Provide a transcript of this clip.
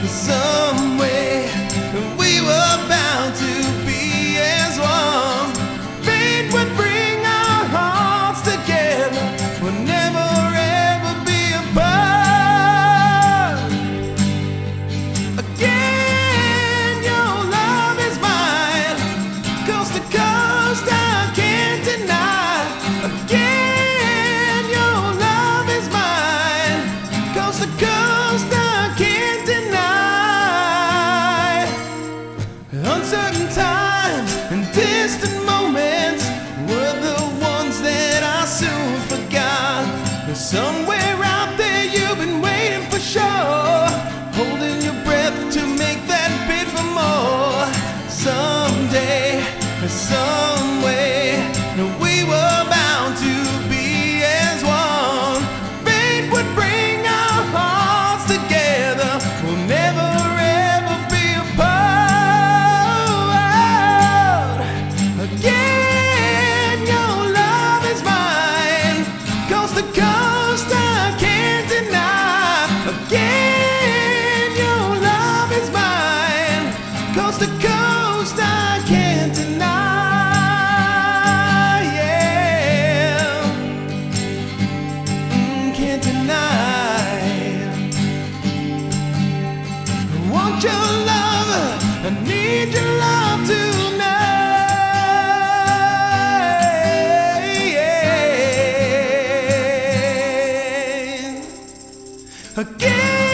some way we were bound to be as one. Fate would bring our hearts together. We'll never ever be apart again. Your love is mine, coast to coast, I can't deny. Again, your love is mine, coast to coast, I can't deny. Uncertain times and distant moments were the ones that I soon forgot. Somewhere out there you've been waiting for sure, holding your breath to make that bid for more. Someday, some way, we were bound to be as one. Fate would bring our hearts together. We'll never ever be apart again. Your love is mine, coast to coast, I can't deny. Again, your love is mine, coast to coast, I can't deny. Yeah, can't deny. I want your love, I need your love tonight. Again.